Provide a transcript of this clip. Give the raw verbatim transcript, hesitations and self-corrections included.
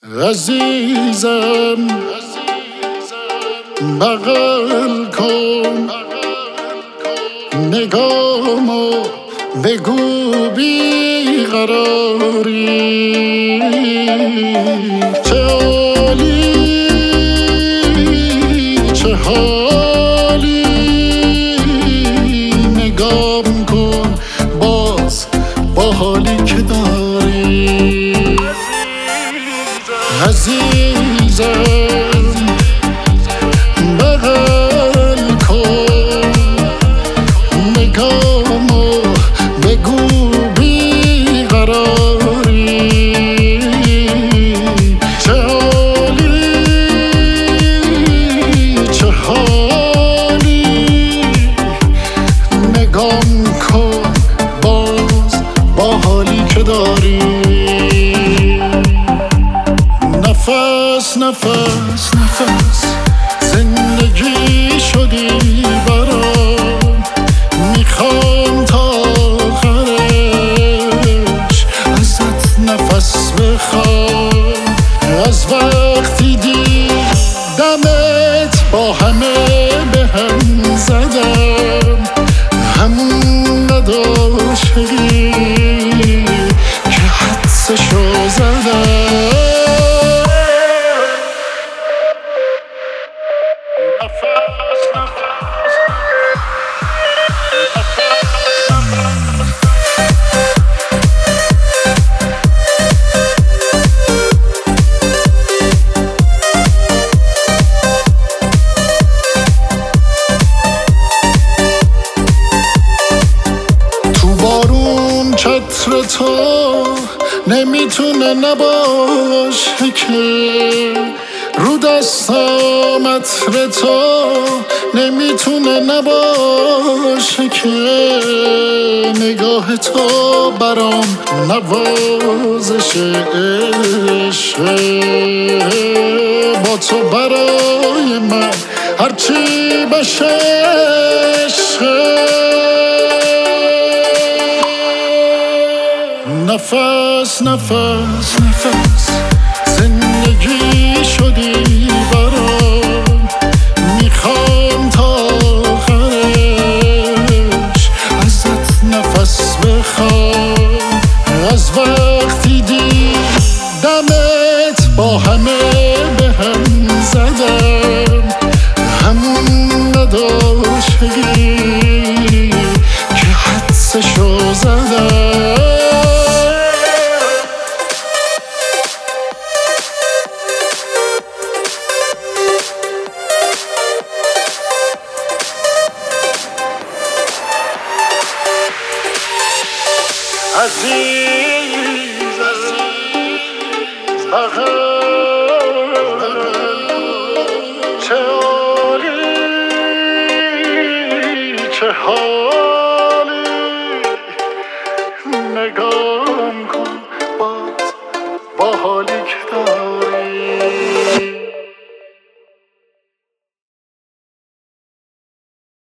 عزیزم بغل کن نگامو بگو بیقراری چه عالی چه حالی نگام کن باز با حالی که داری عزیزم بغل کن نگامو بگو بیقراری چه حالی چه حالی نگام کن باز با حالی که داری نفس نفس نفس زندگی شدی برام میخوام تا آخرش ازت نفس بخوام از وقتی دیدمت با همه به هم زدم همون نداشتی که حدسشو زدم چتر تو نمیتونه نباشه که رو دستم عطر تو نمیتونه نباشه که نگاه تو برام نوازش عشقه با تو برای من هرچی بشه عشقه نفس نفس نفس زندگی شدی برام میخوام تا آخرش ازت نفس بخوام از وقتی دیدمت با همه به هم زدم همون نداشتی که حدسشو زدم عزیز بغل چه عالی چه حالی نگام کن باز با حالی که داری